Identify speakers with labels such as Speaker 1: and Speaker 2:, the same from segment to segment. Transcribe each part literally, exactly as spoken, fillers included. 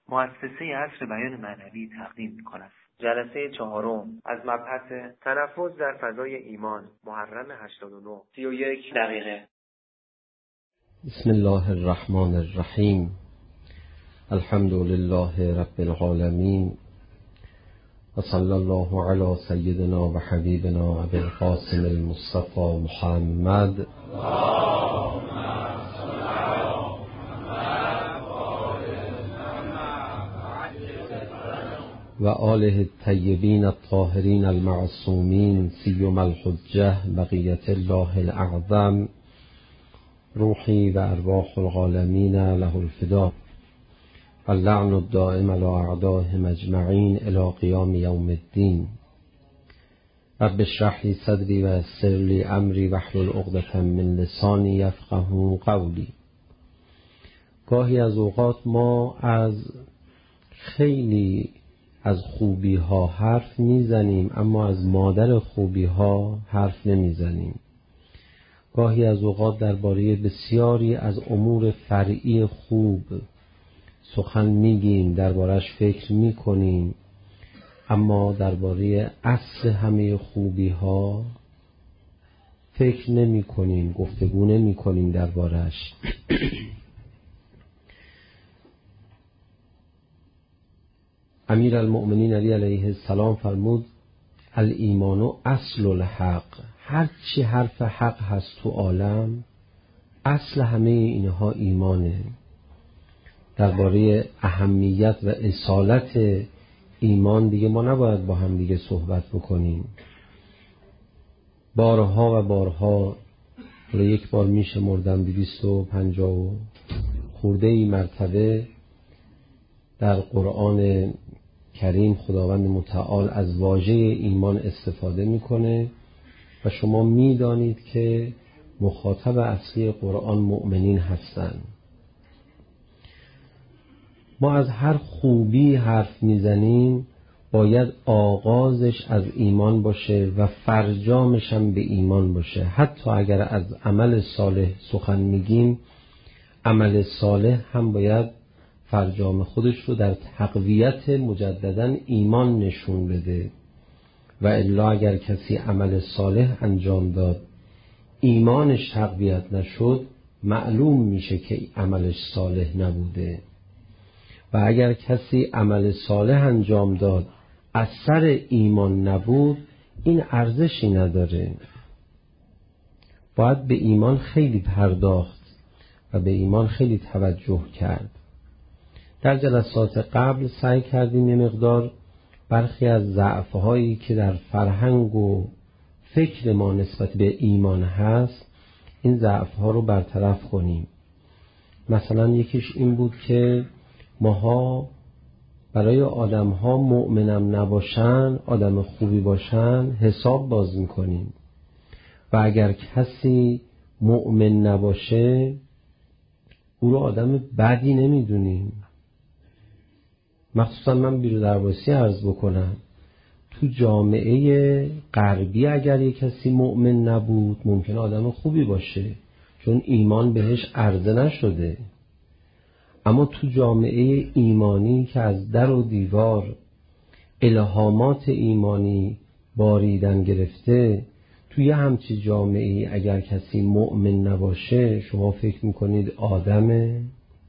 Speaker 1: مؤسسه عصر بیان معنوی تقدیم می‌کند. جلسه چهارم از مبحث تنفس در فضای ایمان، محرم هشتاد و نه، سی و یک دقیقه.
Speaker 2: بسم الله الرحمن الرحیم. الحمد لله رب العالمین و صلی الله علی سیدنا و حبیبنا ابی القاسم المصطفى محمد و آله الطیبین الطاهرین المعصومین سیما الحجة بقیة الله الاعظم روحی و ارواح العالمین له الفدا و اللعن الدائم علی اعدائهم اجمعین الی قیام یوم الدین. رب اشرح لی صدری و یسر لی امری واحلل عقدة من لسانی یفقهوا قولی. گاهی از اوقات ما از خیلی از خوبی ها حرف میزنیم اما از مادر خوبی ها حرف نمیزنیم. گاهی از اوقات درباره بسیاری از امور فرعی خوب سخن میگیم، دربارش فکر میکنیم، اما درباره اصل همه خوبی ها فکر نمی کنیم، گفتگو نمی کنیم دربارش. امیر المؤمنین علی علیه السلام فرمود الایمان اصل الحق. هر چی حرف حق هست تو عالم اصل همه اینها ایمانه. درباره اهمیت و اصالت ایمان دیگه ما نباید با هم دیگه صحبت بکنیم. بارها و بارها، یک بار میشه مردم دویست و پنجاه و خورده ای مرتبه در قرآن کریم خداوند متعال از واژه ایمان استفاده میکنه و شما میدانید که مخاطب اصلی قرآن مؤمنین هستند. ما از هر خوبی حرف میزنیم باید آغازش از ایمان باشه و فرجامش هم به ایمان باشه. حتی اگر از عمل صالح سخن میگیم، عمل صالح هم باید فرجام خودش رو در تقویت مجدداً ایمان نشون بده. و الا اگر کسی عمل صالح انجام داد ایمانش تقویت نشد، معلوم میشه که عملش صالح نبوده. و اگر کسی عمل صالح انجام داد اثر ایمان نبود، این ارزشی نداره. باید به ایمان خیلی پرداخت و به ایمان خیلی توجه کرد. در جلسات قبل سعی کردیم یه مقدار برخی از ضعف‌هایی که در فرهنگ و فکر ما نسبت به ایمان هست، این ضعف‌ها رو برطرف کنیم. مثلا یکیش این بود که ماها برای آدم‌ها مؤمنم نباشن، آدم خوبی باشن، حساب باز می‌کنیم و اگر کسی مؤمن نباشه او رو آدم بدی نمی‌دونیم. مخصوصا من بیرو درواسی عرض بکنم، تو جامعه غربی اگر یک کسی مؤمن نبود ممکنه آدم خوبی باشه چون ایمان بهش عرضه نشده. اما تو جامعه ایمانی که از در و دیوار الهامات ایمانی باریدن گرفته، توی همچی جامعه اگر کسی مؤمن نباشه شما فکر میکنید آدمه؟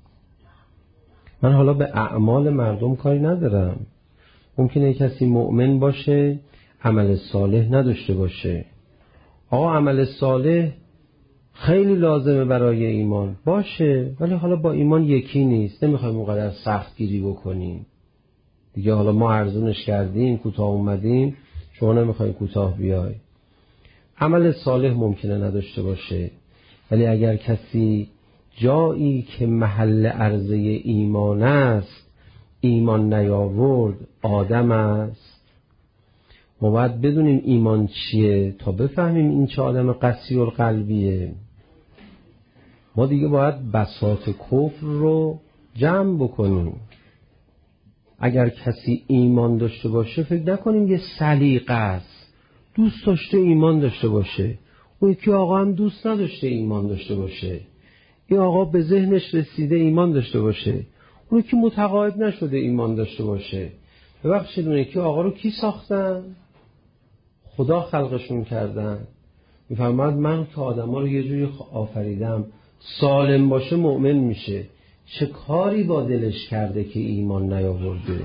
Speaker 2: من حالا به اعمال مردم کاری ندارم. ممکنه کسی مؤمن باشه عمل صالح نداشته باشه. آقا عمل صالح خیلی لازمه برای ایمان باشه، ولی حالا با ایمان یکی نیست. نمیخوایم اونقدر سخت گیری بکنیم دیگه. حالا ما ارزونش کردیم، کوتاه اومدیم، شما نمیخوایم کوتاه بیای. عمل صالح ممکنه نداشته باشه، ولی اگر کسی جایی که محل عرضه ایمان است ایمان نیاورد، آدم است. ما باید بدونیم ایمان چیه تا بفهمیم این چه آدم قسی القلبیه. ما دیگه باید بساط کفر رو جمع بکنیم. اگر کسی ایمان داشته باشه فکر نکنیم یه سلیقه است، دوست داشته ایمان داشته باشه. اون یکی آقا هم دوست نداشته ایمان داشته باشه. این آقا به ذهنش رسیده ایمان داشته باشه، اون که متقاعد نشده ایمان داشته باشه. ببخشید اون یکی آقا رو کی ساختن؟ خدا خلقشون کردن. میفرماد من که آدما رو یه جوری آفریدم سالم باشه مؤمن میشه. چه کاری با دلش کرده که ایمان نیاورده؟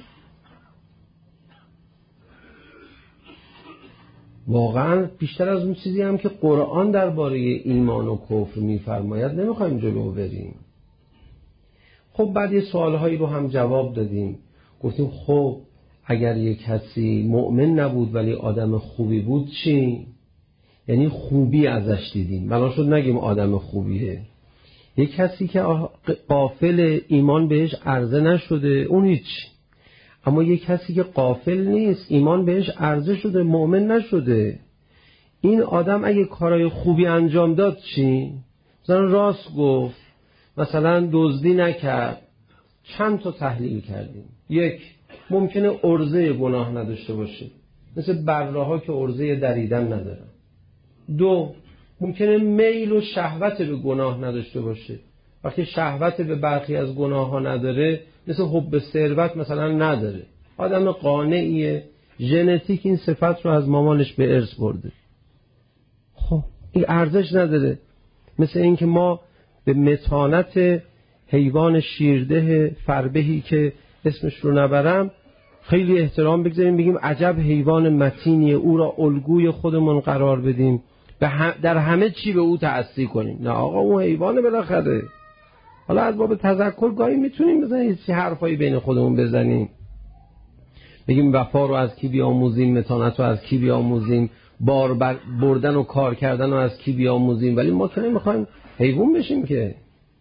Speaker 2: واقعا بیشتر از اون چیزی هم که قرآن درباره ایمان و کفر میفرماید نمیخوایم جلو بریم. خب بعد یه سوالهایی رو هم جواب دادیم. گفتیم خب اگر یک کسی مؤمن نبود ولی آدم خوبی بود چی؟ یعنی خوبی ازش دیدیم، بنا شد نگیم آدم خوبیه. یک کسی که غافل ایمان بهش عرضه نشده اون هیچ. اما یک کسی که غافل نیست ایمان بهش عرضه شده مؤمن نشده، این آدم اگه کارهای خوبی انجام داد چی؟ مثلا راست گفت، مثلا دزدی نکرد، چند تا تحلیل کردیم. یک، ممکنه عرضه گناه نداشته باشه، مثل بره‌ها که عرضه دریدن ندارن. دو، ممکنه میل و شهوت به گناه نداشته باشه. وقتی شهوت به برخی از گناه ها نداره، مثل حب ثروت مثلا نداره، آدم قانعیه، ژنتیک این صفت رو از مامانش به ارث برده. خب این ارزش نداره. مثل این که ما به متانت حیوان شیرده فربهی که اسمش رو نبرم خیلی احترام بگذاریم، بگیم عجب حیوان متینیه، او را الگوی خودمون قرار بدیم، در همه چی به او تأسی کنیم. نه آقا اون حیوانه بالاخره. حالا از باب تذکر گاهی میتونیم بزنیم یه حرفایی بین خودمون بزنیم، بگیم وفا رو از کی بیاموزیم، متانت رو از کی بیاموزیم، بار بردن و کار کردن رو از کی بیاموزیم، ولی ما که نمیخوایم حیوان بشیم که.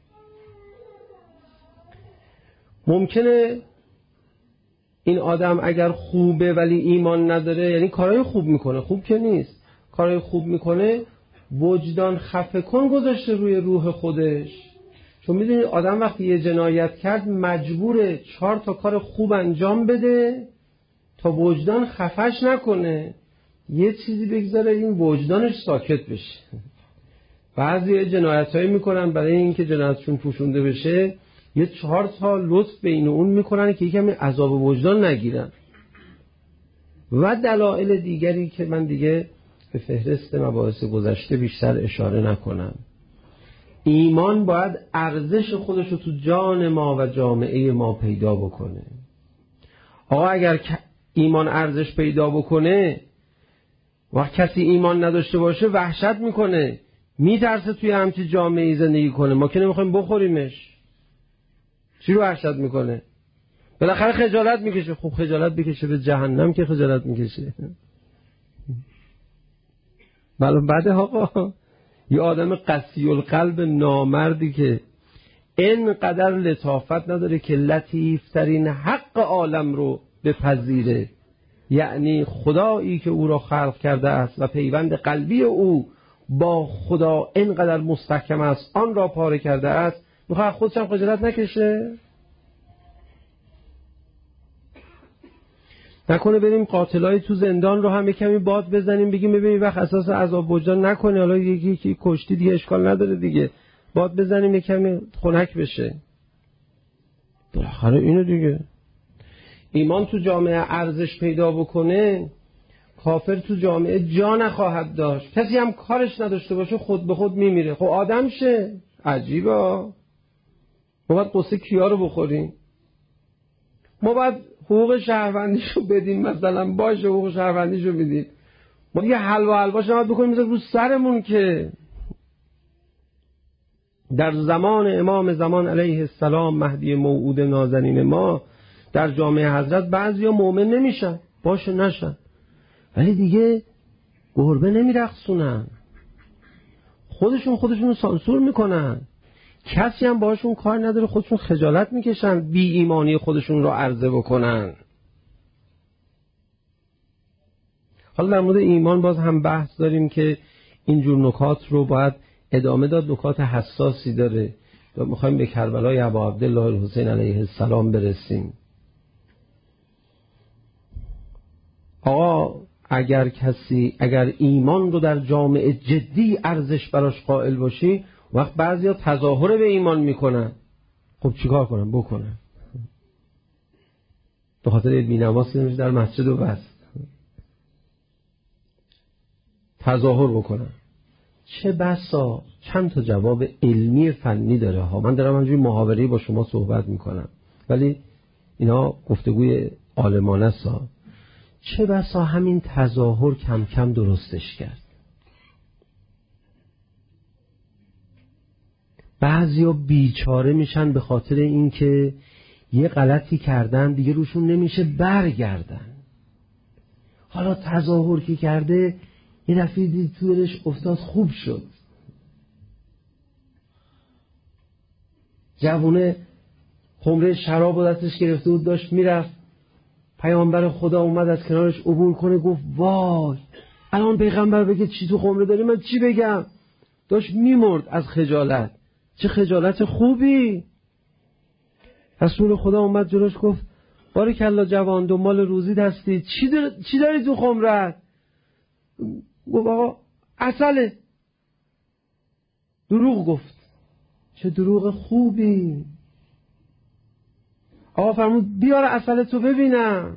Speaker 2: ممکنه این آدم اگر خوبه ولی ایمان نداره، یعنی کارهای خوب میکنه، خوب که نیست، کارهای خوب میکنه، وجدان خفه کن گذاشته روی روح خودش. چون میدونید آدم وقتی یه جنایت کرد مجبوره چهار تا کار خوب انجام بده تا وجدان خفش نکنه، یه چیزی بگذاره این وجدانش ساکت بشه. بعضی جنایتایی میکنن برای اینکه جنایتشون پوشونده بشه، یه چهار تا لطف بین اون میکنن که یکمی عذاب وجدان نگیرن و دلایل دیگری که من دیگه به فهرست مباحث گذشته بیشتر اشاره نکنم. ایمان باید ارزش خودش رو تو جان ما و جامعه ما پیدا بکنه. آقا اگر ایمان ارزش پیدا بکنه و کسی ایمان نداشته باشه وحشت میکنه، میترسه توی همچی جامعه زندگی کنه. ما که نمیخوایم بخوریمش، چی رو وحشت میکنه؟ بالاخره خجالت میکشه. خوب خجالت بکشه به جهنم که خجالت میکشه. بله بده آقا. یه آدم قسی القلب نامردی که اینقدر لطافت نداره که لطیفترین حق عالم رو بپذیره، یعنی خدایی که او را خلق کرده است و پیوند قلبی او با خدا اینقدر مستحکم است آن را پاره کرده است، میخواه خودش هم خجالت نکشه؟ نکنه بریم قاتلای تو زندان رو هم یه کمی باد بزنیم بگیم ببینیم وقت اساس عذاب وجدان نکنه، حالا یکی یکی کشتی دیگه اشکال نداره دیگه، باد بزنیم یه کمی خنک بشه. بالاخره اینو دیگه ایمان تو جامعه ارزش پیدا بکنه، کافر تو جامعه جا نخواهد داشت. کسی هم کارش نداشته باشه خود به خود میمیره. خب آدم شه. عجیبه. ما باید قصه کیا رو بخوریم؟ ما باید حقوق شهروندیشو بدیم، مثلا باشه حقوق شهروندیشو میدیم، ما دیگه حلوا حلواش نباید بکنیم مثلا رو سرمون که. در زمان امام زمان علیه السلام مهدی موعود نازنین ما در جامعه حضرت بعضیا مؤمن نمیشن، باشه نشن، ولی دیگه گربه نمیرقصونن، خودشون خودشون رو سانسور میکنن، کسی هم باشون کار نداره، خودشون خجالت میکشن بی ایمانی خودشون رو عرضه بکنن. حالا در مورد ایمان باز هم بحث داریم که اینجور نکات رو باید ادامه داد، نکات حساسی داره و میخوایم به کربلای ابا عبدالله الحسین علیه السلام برسیم. آقا اگر کسی اگر ایمان رو در جامعه جدی ارزش براش قائل باشی، وقت بعضیا تظاهر به ایمان میکنن، خب چیکار کنم؟ بکنم. به خاطر علمی نماز نمیشه در مسجد و بس تظاهر بکنم. چه بسا چند تا جواب علمی فنی داره ها. من دارم همینجوری محاوره‌ای با شما صحبت میکنم ولی اینا گفتگوی عالمانه است. چه بسا همین تظاهر کم کم درستش کرد. بعضیا بیچاره میشن به خاطر اینکه یه غلطی کردن دیگه روشون نمیشه برگردن. حالا تظاهر که کرده یه دفعه دید تو دلش افتاد خوب شد. جوونه خمره شراب و دستش گرفته بود داشت میرفت، پیامبر خدا اومد از کنارش عبور کنه، گفت وای الان پیغمبر بگه چی تو خمره داری من چی بگم؟ داشت میمرد از خجالت. چه خجالت خوبی. رسول خدا اومد جلوش گفت بارکالله جوان دنبال روزی دستی، چی داری, چی داری تو خمرت؟ گفت آقا عسله. دروغ گفت. چه دروغ خوبی. آقا فرمود بیار عسل تو ببینم.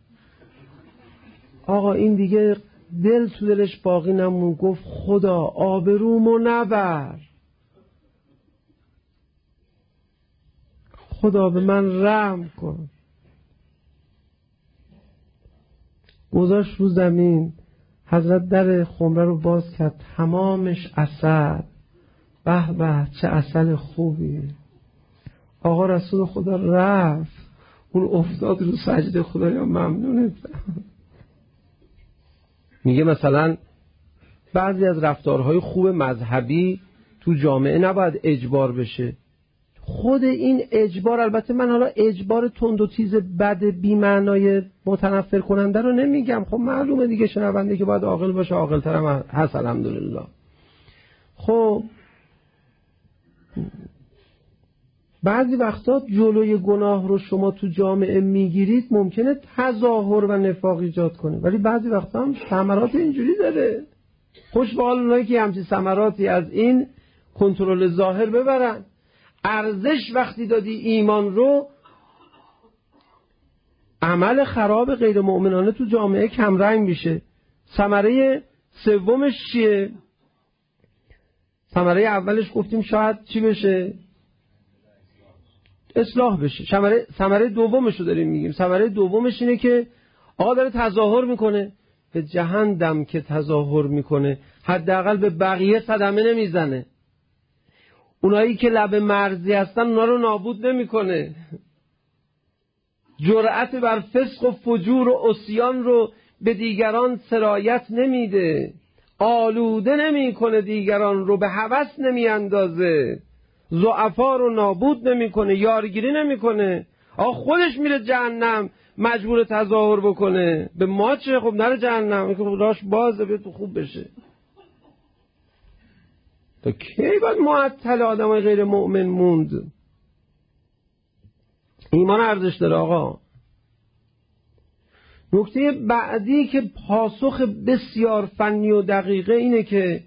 Speaker 2: آقا این دیگه دل تو دلش باقی نمون، گفت خدا آبرومو نبر، خدا به من رحم کن. گذاشت رو زمین، حضرت در خمره رو باز کرد، تمامش عسل. به به چه عسل خوبی. آقا رسول خدا رفت، اون افتاد رو سجده، خدایا ممنونتم. میگه مثلا بعضی از رفتارهای خوب مذهبی تو جامعه نباید اجبار بشه. خود این اجبار، البته من حالا اجبار تند و تیز بد بی معنای متنفر کننده رو نمیگم، خب معلومه دیگه شنونده که باید عاقل باشه، عاقل‌ترم هست الحمدلله. خب بعضی وقتا جلوی گناه رو شما تو جامعه میگیرید ممکنه تظاهر و نفاق ایجاد کنه، ولی بعضی وقتا هم ثمرات اینجوری داره. خوش به حال اونایی که همچین ثمراتی از این کنترل ظاهر ببرن. ارزش وقتی دادی ایمان رو، عمل خراب غیر مؤمنانه تو جامعه کم رنگ میشه. ثمره سومش چیه؟ ثمره اولش گفتیم شاید چی بشه؟ اصلاح بشه. ثمره ثمره دومش رو داریم میگیم. ثمره دومش اینه که آقا داره تظاهر میکنه. به جهنم که تظاهر میکنه، حداقل به بقیه صدمه نمیزنه. اونایی که لب مرزی هستن اونا رو نابود نمیکنه. جرأت بر فسق و فجور و عصیان رو به دیگران سرایت نمیده. آلوده نمیکنه دیگران رو، به هوس نمیاندازه. ضعفا رو نابود نمیکنه، یارگیری نمیکنه. آقا خودش میره جهنم مجبور تظاهر بکنه. به ما چه؟ خب نره جهنم، که راش بازه به تو خوب بشه. تا کی باید معطل آدمای غیر مؤمن موند؟ ایمان ارزش داره آقا. نکته بعدی که پاسخ بسیار فنی و دقیقه اینه که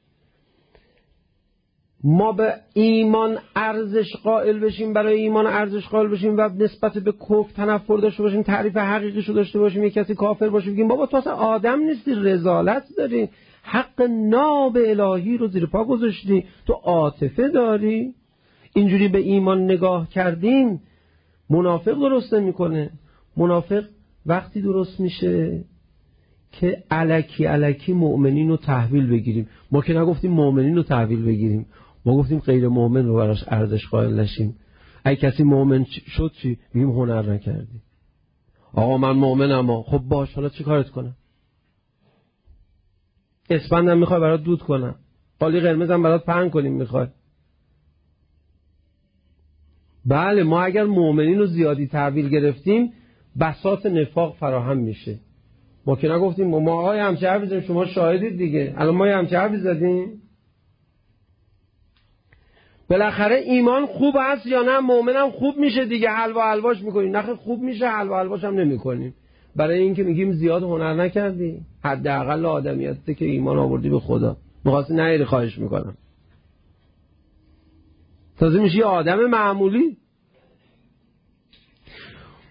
Speaker 2: ما به ایمان ارزش قائل بشیم، برای ایمان ارزش قائل بشیم و نسبت به کفر تنفر داشته باشیم، تعریف حقیقیشو داشته باشیم، یک کسی کافر باشه بگیم بابا تو اصلا آدم نیستی، رذالت داری، حق ناب الهی رو زیر پا گذاشتی، تو عاطفه داری. اینجوری به ایمان نگاه کردیم منافق درست نمیکنه. منافق وقتی درست میشه که الکی الکی مؤمنین رو تحویل بگیریم. ما که نگفتیم مؤمنین رو تحویل بگیریم، ما گفتیم غیر مؤمن رو براش ارزش قائل نشیم. اگه کسی مؤمن شد چی؟ میگیم هنر نکردی. آقا من مؤمنم. خب باش، حالا چی کارت کنم؟ اسپندم میخوای برات دود کنم، قالی قرمزم برات پهن کنیم میخوای؟ بله، ما اگر مؤمنین رو زیادی تحویل گرفتیم بساط نفاق فراهم میشه. ما که نگفتیم ما آقای همچه حرفی زدیم، شما شاهدید دیگه. الان ما همچه حرفی زدیم. بالاخره ایمان خوب هست یا نه؟ مؤمنم خوب میشه دیگه، حلوا حلواش میکنیم. نخه خوب میشه حلوا حلواش هم نمیکنیم، برای اینکه میگیم زیاد هنر نکردی، حداقل آدمیته که ایمان آوردی به خدا، می‌خواستی نهیری خواهش میکنم. تازه میشه یه آدم معمولی.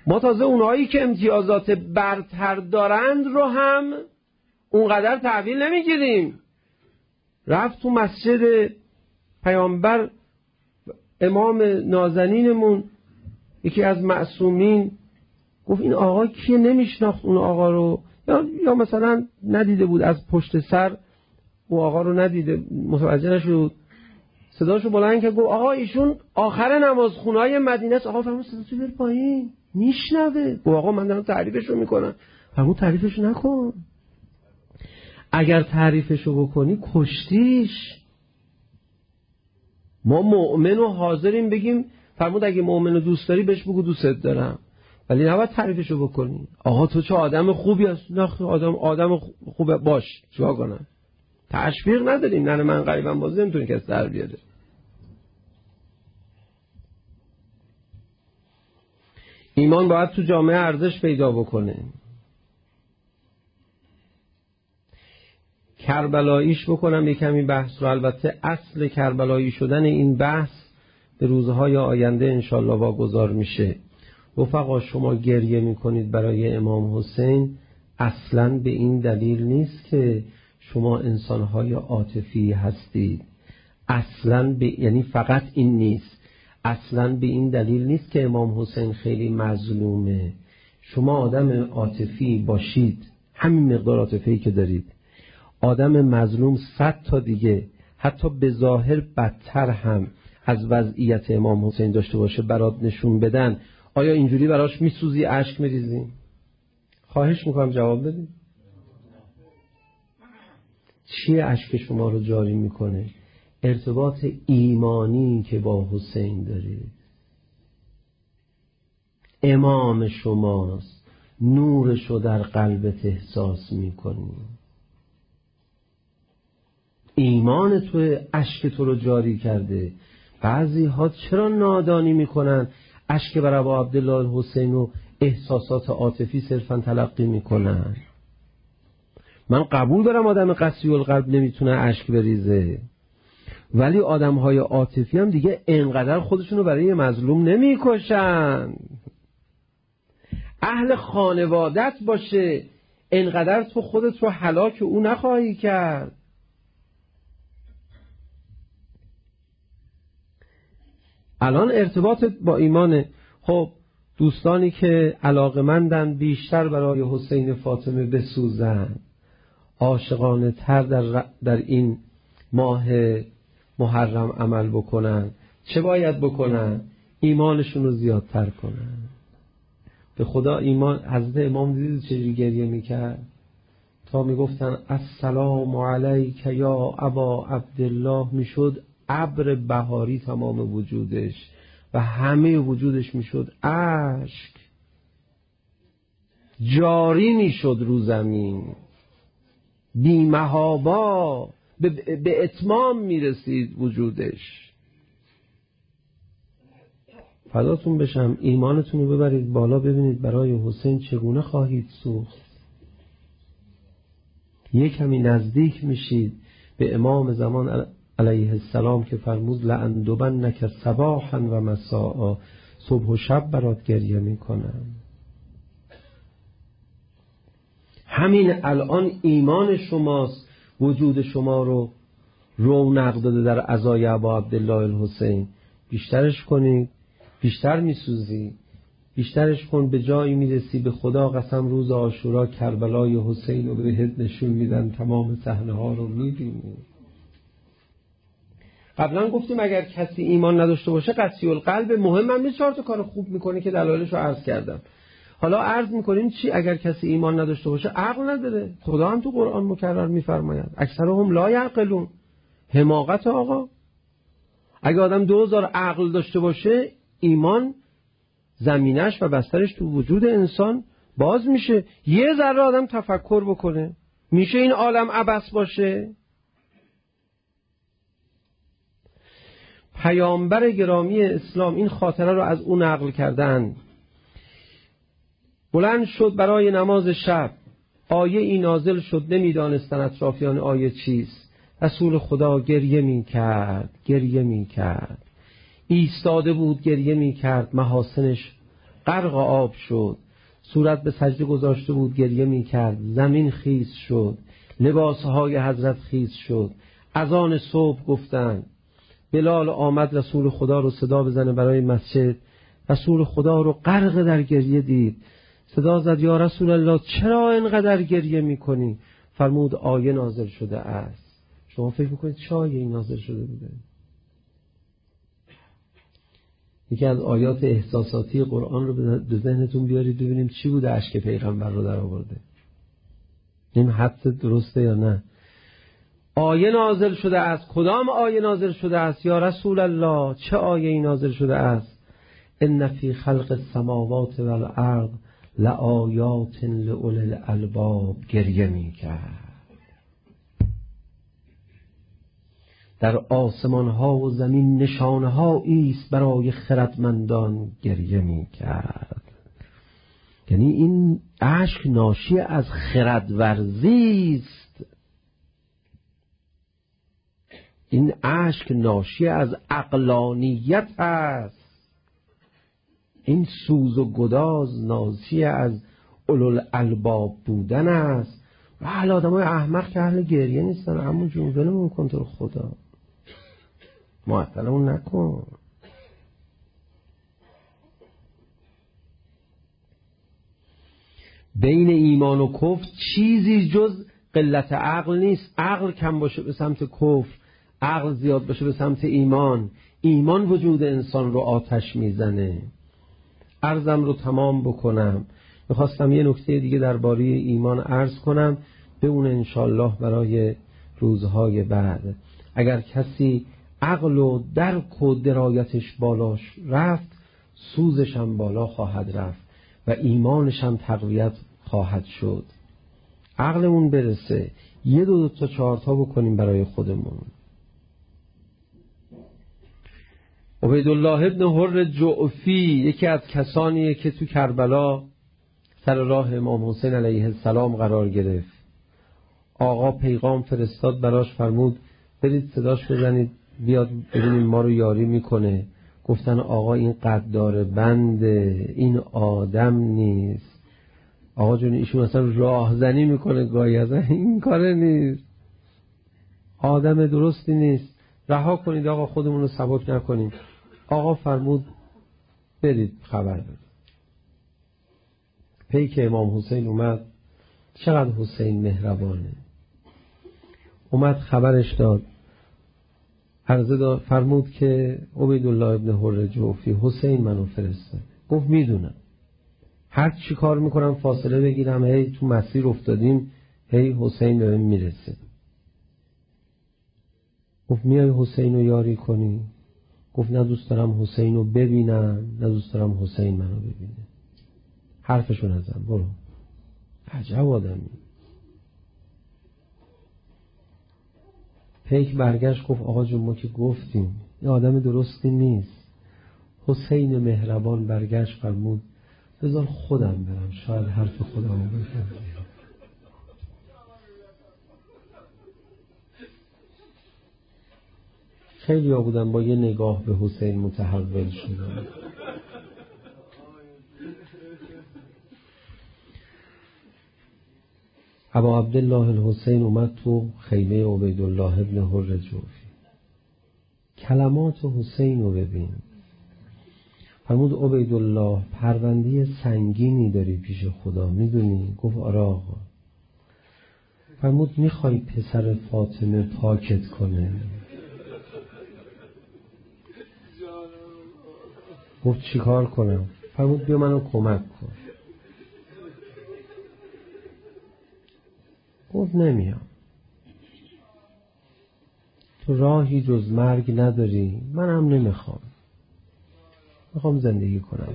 Speaker 2: ما تازه اونهایی که امتیازات برتر دارند رو هم اونقدر تحویل نمیگیریم. رفت تو مسجد پیامبر امام نازنینمون یکی از معصومین گفت این آقا کیه؟ نمیشناخت اون آقا رو، یا یا مثلا ندیده بود، از پشت سر اون آقا رو ندیده، متوجه نشد. صداشو بلند کرد گفت آقا ایشون آخر نمازخونه‌های مدینه است. آقا فرمود صداتو بر پایین میشنوه. گفت آقا من دارم تعریفشو میکنم. فرمود تعریفشو نکن، اگر تعریفشو بکنی کشتیش. ما مؤمن و حاضریم بگیم. فرمود اگه مؤمن رو دوست داری بهش بگو دوستت دارم، ولی نباید تعریفشو بکنی. آقا تو چه آدم خوبی هست. نه آدم آدم خوبه باش، چیکار کنم؟ تشویق نداریم. نه من غریبم بازی نمیتونه کس در بیاره. ایمان باید تو جامعه ارزش پیدا بکنه. کربلاییش بکنم یک کمی بحث رو. البته اصل کربلایی شدن این بحث به روزهای آینده انشالله واگذار میشه. رفقا شما گریه میکنید برای امام حسین اصلاً به این دلیل نیست که شما انسانهای عاطفی هستید. اصلاً به یعنی فقط این نیست. اصلاً به این دلیل نیست که امام حسین خیلی مظلومه. شما آدم عاطفی باشید، همین مقدار عاطفی که دارید، آدم مظلوم صد تا دیگه حتی به ظاهر بدتر هم از وضعیت امام حسین داشته باشه برات نشون بدن، آیا اینجوری براش میسوزی، اشک میریزی؟ خواهش میکنم جواب بدید. چیه اشک شما رو جاری میکنه؟ ارتباط ایمانی که با حسین دارید. امام شماست، نورشو در قلبت احساس میکنی. ایمان تو اشک تو رو جاری کرده. بعضی ها چرا نادانی میکنن؟ اشک بر ابا عبدالله حسین و احساسات عاطفی صرفا تلقی میکنن. من قبول دارم آدم قسی القلب نمیتونه اشک بریزه، ولی آدم های عاطفی هم دیگه انقدر خودشونو برای مظلوم نمیکشن. اهل خانوادت باشه، انقدر تو خودت رو هلاک او نخواهی کرد. الان ارتباطت با ایمانه. خب دوستانی که علاقمندن بیشتر برای حسین فاطمه بسوزن، عاشقانه تر در, در این ماه محرم عمل بکنن، چه باید بکنن؟ ایمانشون رو زیادتر کنن. به خدا ایمان حضرت امام دیدید چجوری گریه میکرد؟ تا میگفتن السلام علیک یا ابا عبدالله میشد ابر بهاری تمام وجودش و همه وجودش میشد اشک، جاری میشد رو زمین، بی محابا به, به اتمام میرسید وجودش. فداتون بشم، ایمانتون رو ببرید بالا، ببینید برای حسین چگونه خواهید سوخت. یک کمی نزدیک میشید به امام زمان علیه السلام که فرمود لأندبنک صباحا و مساء، صبح و شب برات گریه میکنم. همین الان ایمان شماست وجود شما رو رونق داده در عزای ابا عبدالله الحسین. بیشترش کنید، بیشتر میسوزی، بیشترش کن، به جایی میرسی به خدا قسم روز عاشورا کربلای حسین رو بهت نشون میدن، تمام صحنه ها رو میبینی. قبلا گفتیم اگر کسی ایمان نداشته باشه قسی القلب، مهم هم نیست چهار تا کار خوب میکنه که دلایلش رو عرض کردم. حالا عرض میکنیم چی؟ اگر کسی ایمان نداشته باشه عقل نداره. خدا هم تو قرآن مکرر میفرماید اکثرهم لا یعقلون. حماقت آقا. اگه آدم دو هزار عقل داشته باشه، ایمان زمینش و بسترش تو وجود انسان باز میشه. یه ذره آدم تفکر بکنه، میشه این عالم عبث باشه؟ پیامبر گرامی اسلام این خاطره رو از اون نقل کردن. بلند شد برای نماز شب، آیه ای نازل شد، نمیدانستن اطرافیان آیه چیست. رسول خدا گریه می کرد، گریه می کرد، ایستاده بود گریه می کرد، محاسنش غرق آب شد. صورت به سجده گذاشته بود، گریه می کرد. زمین خیس شد، لباسهای حضرت خیس شد. اذان صبح گفتند. بلال آمد رسول خدا رو صدا بزنه برای مسجد. رسول خدا رو غرق در گریه دید. صدا زد یا رسول الله چرا اینقدر گریه میکنی؟ فرمود آیه نازل شده است. شما فکر میکنید چه آیه این نازل شده بوده؟ یکی از آیات احساساتی قرآن رو به ذهنتون بیارید ببینیم چی بوده اشک پیغمبر رو در آورده. این حدس درسته یا نه؟ آیه نازل شده است. کدام آیه نازل شده است یا رسول الله؟ چه آیه ای نازل شده است؟ ان فی خلق السماوات والارض لآیات لأولی الالباب. گریه میکرد. در آسمان ها و زمین نشانه ها ایست برای خردمندان. گریه میکرد. یعنی این اشک ناشی از خردورزی است. این اشک ناشی از عقلانیت است. این سوز و گداز ناشی از اولوالالباب بودن است. و اهل آدمای احمق که اهل گریه نیستن. اما جون ولمون کن تو رو خدا، معطلمون نکن. بین ایمان و کفر چیزی جز قلت عقل نیست. عقل کم باشه به سمت کفر، عقل زیاد باشه به سمت ایمان. ایمان وجود انسان رو آتش میزنه. عرضم رو تمام بکنم. میخواستم یه نکته دیگه درباره ایمان عرض کنم، به اون انشالله برای روزهای بعد. اگر کسی عقل و درک و درایتش بالاش رفت، سوزش هم بالا خواهد رفت و ایمانش هم تقویت خواهد شد. عقلمون برسه یه دو, دو تا چهار تا بکنیم برای خودمون. عبیدالله ابن حر جعفی یکی از کسانیه که تو کربلا سر راه امام حسین علیه السلام قرار گرفت. آقا پیغام فرستاد براش، فرمود برید صداش بزنید بیاد ببینیم ما رو یاری میکنه. گفتن آقا این قدار بنده، این آدم نیست. آقا جون ایشون مثلا راهزنی میکنه گاهی، از این کاره نیست، آدم درستی نیست، رها کنید آقا خودمون رو سبک نکنیم. آقا فرمود برید خبر بده. پیک امام حسین اومد. چقدر حسین مهربانه. اومد خبرش داد، عرضه داد، فرمود که عبیدالله ابن حر جعفی حسین منو فرسته. گفت میدونم، هر چی کار میکنم فاصله بگیرم، هی تو مسیر افتادیم، هی حسین به من میرسه. گفت میای حسین رو یاری کنی؟ گفت نه دوست دارم حسین رو ببینم، نه دوست دارم حسین منو ببینه. حرفشو نزن برو. عجب آدمی. پیک برگشت گفت آقا جون ما که گفتیم این آدم درستی نیست. حسین مهربان برگشت فرمود بذار خودم برم، شاید حرف خودم رو بفهمم. خیلی ها بودن با یه نگاه به حسین متحول شدن. ابا عبدالله الحسین اومد تو خیمه عبیدالله ابن حر جعفی. کلمات حسین رو ببین. فرمود عبیدالله پرونده سنگینی داری پیش خدا، میدونی؟ گفت آره آقا. فرمود میخوای پسر فاطمه پاکت کنه؟ گفت چی کار کنم؟ فرمود بیا منو کمک کن. گفت نمیام، تو راهی جز مرگ نداری، منم نمیخوام، میخوام زندگی کنم.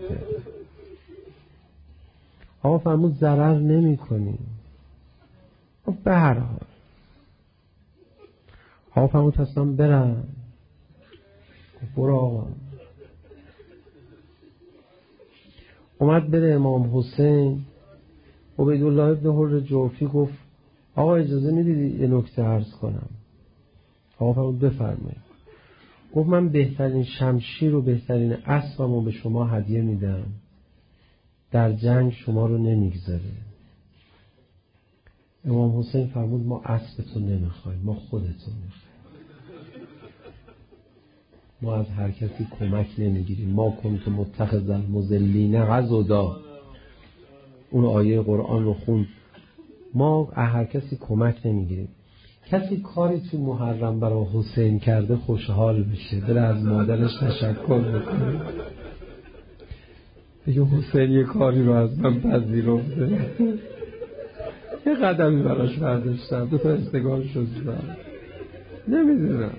Speaker 2: آقا فرمود ضرر نمی کنی؟ گفت به هر حال. آقا فرمود تصمیم برم. گفت برو آقا. اومد بره امام حسین. عبیدالله ابن حر جعفی گفت آقا اجازه میدید یه نکته عرض کنم؟ آقا فرمود بفرمایید. گفت من بهترین شمشیر و بهترین اسبمو به شما هدیه میدم، در جنگ شما رو نمیگذاره. امام حسین فرمود ما اسبتون نمیخوایم، ما خودتون میخوایم. ما از هر کسی کمک نمیگیریم. ما کنت متخذ المضلین عضدا، اون آیه قرآن رو خوند. ما از هر کسی کمک نمیگیریم. کسی کاری تو محرم برای حسین کرده خوشحال بشه، بره از مادرش تشکر بکنه، بگه حسین یه کاری رو از من پذیرفته، یه قدمی براش برداشتم، دو تا استگار شستم، نمیدونم.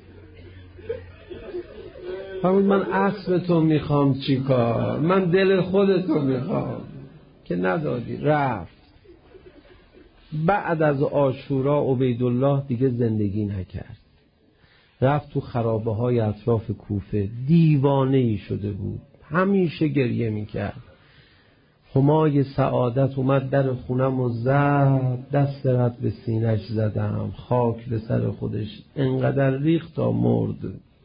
Speaker 2: فرمود من اسبتون میخوام چیکار، من دل خودتون میخوام، که ندادی. رفت. بعد از عاشورا عبیدالله دیگه زندگی نکرد، رفت تو خرابه های اطراف کوفه. دیوانه ای شده بود، همیشه گریه میکرد. همای سعادت اومد در خونم و زد، دست رد به سینش زدم، خاک به سر خودش انقدر ریخت تا مرد.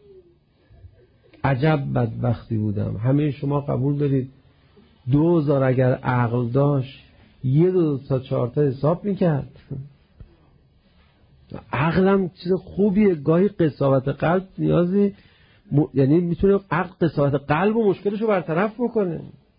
Speaker 2: عجب بدبختی بودم. همه شما قبول دارید دوزار اگر عقل داشت یه دو تا چهار تا حساب میکرد. عقلم چیز خوبیه، گاهی قساوت قلب نیازی م... یعنی میتونه عقل قساوت قلب و مشکلشو برطرف بکنه.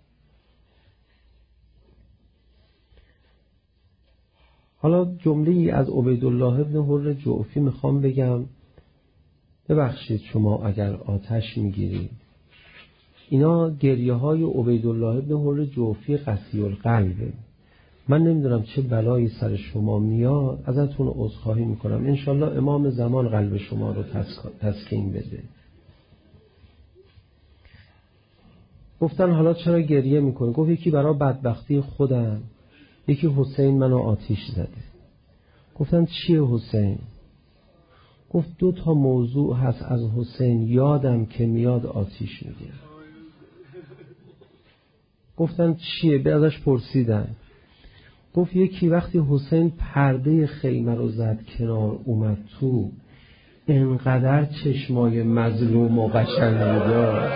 Speaker 2: حالا جمله‌ای از عبیدالله ابن حر جعفی میخوام بگم. ببخشید شما اگر آتش میگیرید. اینا گریه های عبیدالله ابن حر جعفی قسی القلبه. من نمیدونم چه بلایی سر شما میاد، ازتون عذرخواهی میکنم. انشالله امام زمان قلب شما رو تسکین بده. گفتن حالا چرا گریه میکنی؟ گفت یکی برای بدبختی خودم، یکی حسین منو آتیش زده. گفتن چیه حسین؟ گفت دو تا موضوع هست از حسین یادم که میاد آتیش میگیره. گفتن چیه؟ به ازش پرسیدن. گفت یکی وقتی حسین پرده خیمه رو زد کنار اومد تو، انقدر چشمای مظلوم و قشنگ داشت،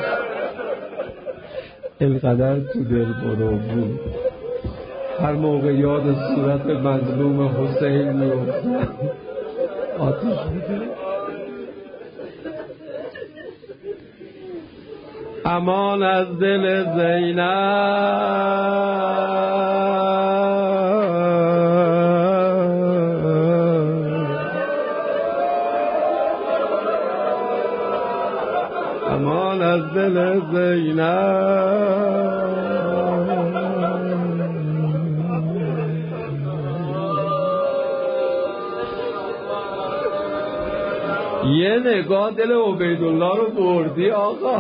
Speaker 2: انقدر تو دل برو بود، هر موقع یاد صورت مظلوم حسین میافتاد آتیش میگیره. امان از دل زینب، امان از دل زینب. یه نگاه دل عبیدالله رو بردی آقا.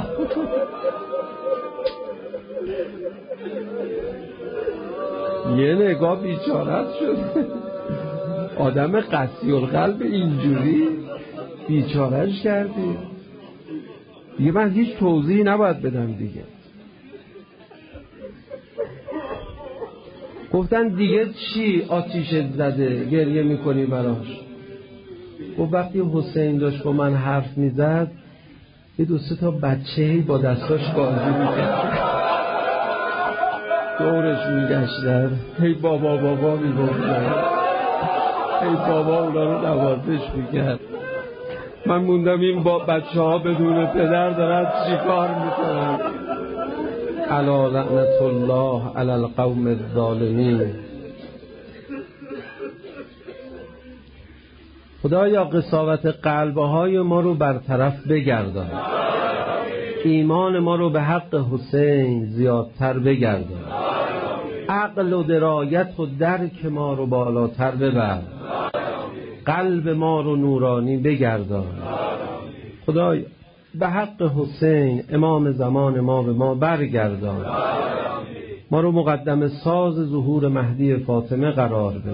Speaker 2: یه نگاه بیچارت شد. آدم قسی القلب اینجوری بیچارش کردی. دیگه من هیچ توضیحی نباید بدم دیگه. گفتن دیگه چی آتیشت زده گریه میکنی براش؟ و وقتی حسین داشت با من حرف میزد یه دو سه تا بچه با دستاش بازی میکرد، دورش میگشتن، هی بابا بابا میگفتن، هی بابا اونا رو نوازش میکرد. من موندم این با بچه ها بدون پدر دارن چی کار میکنن. الا لعنت الله علی القوم الظالمین. خدایا قساوت قلبهای ما رو برطرف بگردان، ایمان ما رو به حق حسین زیادتر بگردان، عقل و درایت و درک ما رو بالاتر ببر، قلب ما رو نورانی بگردان. خدایا به حق حسین امام زمان ما به ما برگردان، ما رو مقدم ساز ظهور مهدی فاطمه قرار بده.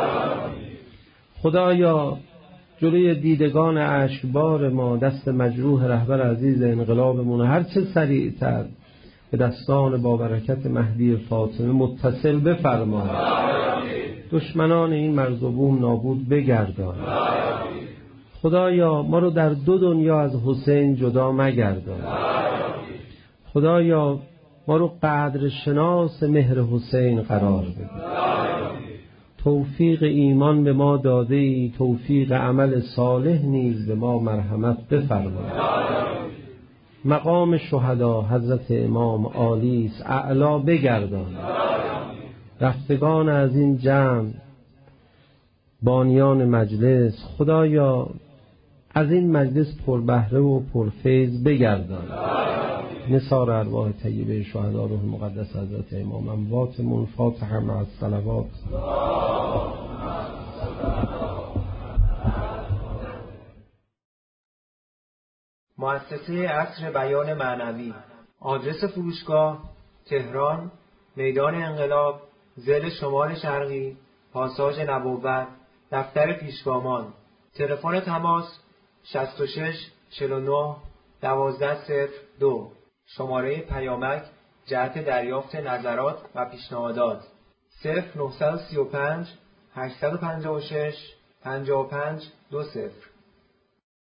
Speaker 2: خدایا جلوی دیدگان اشکبار ما دست مجروح رهبر عزیز انقلابمون هر چه سریعتر به دستان با برکت مهدی فاطمه متصل بفرما، دشمنان این مرز و بوم نابود بگردان. خدایا ما رو در دو دنیا از حسین جدا مگردان. خدایا ما رو قدر شناس مهر حسین قرار بده. توفیق ایمان به ما داده ای، توفیق عمل صالح نیز به ما مرحمت بفرما. مقام شهدا حضرت امام عالی است، اعلا بگردان. رفتگان از این جمع بانیان مجلس، خدایا از این مجلس پر بهره و پر فیض بگردان. نثار ارواح طیبه شهدا روح مقدس حضرت امام امواتمون. فاتحه مع الصلوات.
Speaker 1: مؤسسه عصر بیان معنوی. آدرس فروشگاه: تهران، میدان انقلاب، ضلع شمال شرقی، پاساژ نبوت، دفتر پیشگامان. تلفن تماس: شصت و شش چهل و نه دوازده صفر دو. شماره پیامک جهت دریافت نظرات و پیشنهادات: صفر نه سه پنج هشت پنج شش پنج پنج دو صفر.